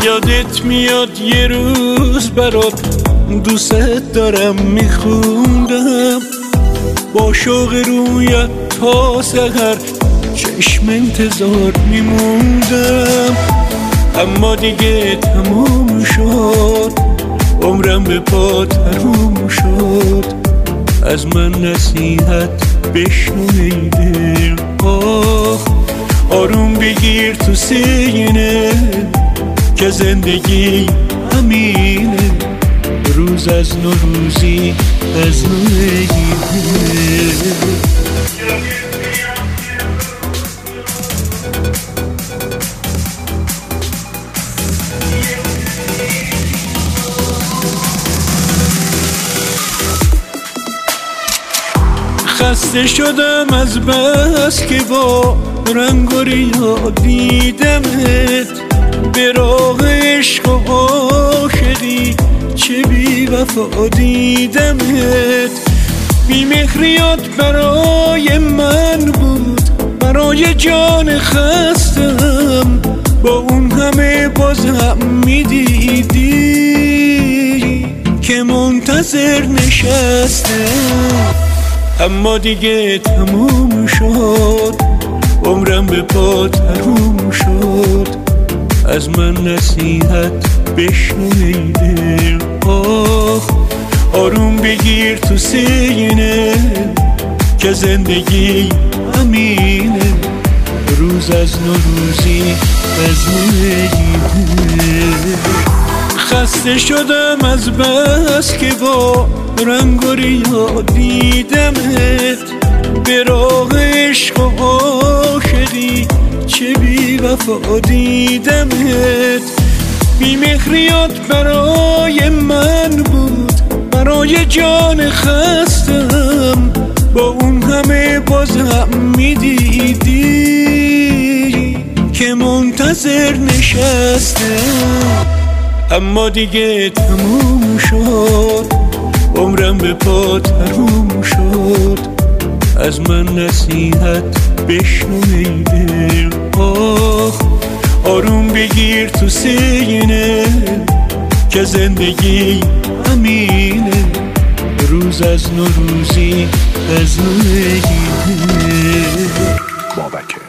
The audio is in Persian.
یادت میاد یه روز برات دوست دارم میخوندم، با شوق رویت تا سحر چشم انتظار میموندم. اما دیگه تموم شد، عمرم به پا تموم شد. از من نصیحت بشنو ای دل، آروم بگیر تو سینه که زندگی همینه، روز از نوروزی از نوعیده. خسته شدم از بس که با رنگ و ریا دیدمت، به راه عشق و عاشقی چه بی وفا دیدمت. بی مهریات برای من بود، برای جان خستم، با اون همه بازم میدیدی که منتظر نشستم. اما دیگه تموم شد، عمرم به پا تموم شد. از من نصیحت بشنو ای دل، آروم بگیر تو سینه که زندگی همینه، روز از نوروزی از نوعیده. خسته شدم از بس که با رنگ و ریا دیدمت، به راه عشق و عاشقی چه بی وفا دیدمت. بی مهریات برای من بود، برای جان خستم، با اون همه بازم میدیدی که منتظر نشستم. اما دیگه تموم شد، عمرم به پا تموم شد. از من نصیحت بشنو ای دل، آروم بگیر تو سینه که زندگی همینه، روز از نوروزی از نوعیده. بابک